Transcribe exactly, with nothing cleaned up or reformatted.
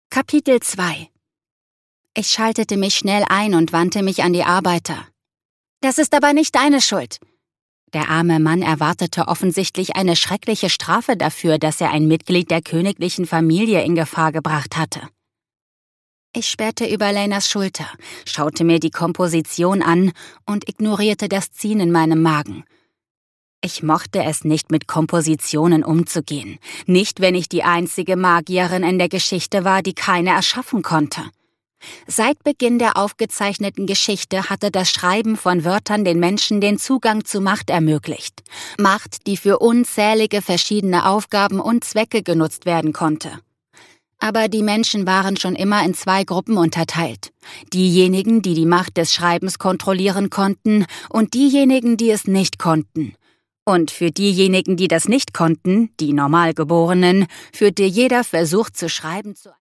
Kapitel zwei. Ich schaltete mich schnell ein und wandte mich an die Arbeiter. »Das ist aber nicht deine Schuld!« Der arme Mann erwartete offensichtlich eine schreckliche Strafe dafür, dass er ein Mitglied der königlichen Familie in Gefahr gebracht hatte. Ich spähte über Lenas Schulter, schaute mir die Komposition an und ignorierte das Ziehen in meinem Magen. Ich mochte es nicht, mit Kompositionen umzugehen, nicht wenn ich die einzige Magierin in der Geschichte war, die keine erschaffen konnte. Seit Beginn der aufgezeichneten Geschichte hatte das Schreiben von Wörtern den Menschen den Zugang zu Macht ermöglicht. Macht, die für unzählige verschiedene Aufgaben und Zwecke genutzt werden konnte. Aber die Menschen waren schon immer in zwei Gruppen unterteilt. Diejenigen, die die Macht des Schreibens kontrollieren konnten, und diejenigen, die es nicht konnten. Und für diejenigen, die das nicht konnten, die Normalgeborenen, führte jeder Versuch zu schreiben zu